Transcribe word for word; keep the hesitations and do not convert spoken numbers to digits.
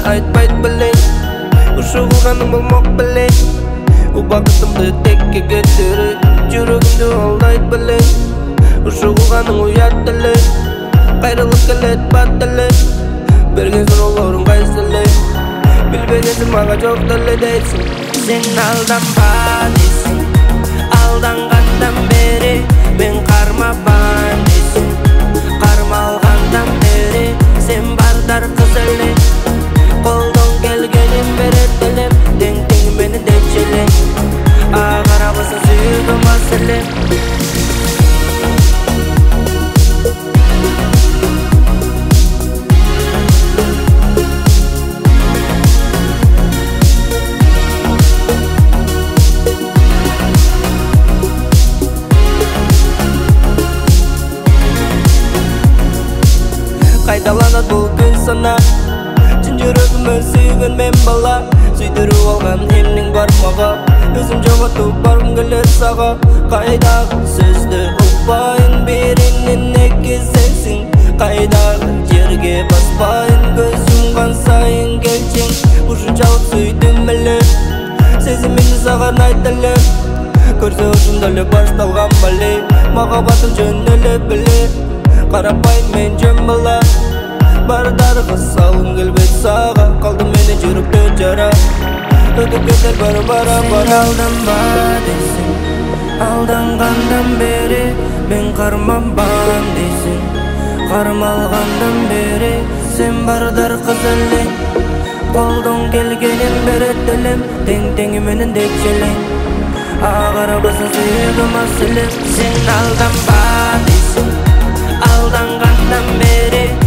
айтпайт білең. Ушығылғаның болмақ білең. Убақытымды текке кетіріп, жүрегімді алдайт білең. Ушығылғаның ұят тілең. Қайрылық келет бат тілең. Берген сұрауларың қайсылең. Білбегенсің маға жоқ тілі дейсің. Сен алданба дейсің. Алданғандан бері мен қармабан дейсің. Қармалғандан бері сен бардар қыз әлең. Қолдан келгенін беретелем. Тең-тең мені дечелең. Ағарабысын сүйгім асылең. Қайдаланат бұл күн сана. Шын жүрегіме сүйген мен бала. Сүйдіру алған емнің бармаға. Өзім жоғатып барғым келер саға. Қайдағы сөзді ұқпайын, берінен неке сенсің. Қайдағы жерге баспайын, көз жұмған сайын келчең. Ушыншалық сүйдім әлі, сезімімді саған айтылы. Көрсе ұшындалы башталған бәле, мағабатын жөнелі біле. Қарапайын мен жөн бала, бардарға салым келбет саға. Қалды мені жүрікті жара, өтіп кетер бара-бара бара. Алданба дейсің, алданғандан бері мен қарманбан дейсің. Қармалғандан бері сен бардар қыз әлең. Қолдан келгенін беретелем, тең-теңі менің дечелең. Ағарабысын сүйгім асылең. Сен алданба дейсің. Алданғандан бері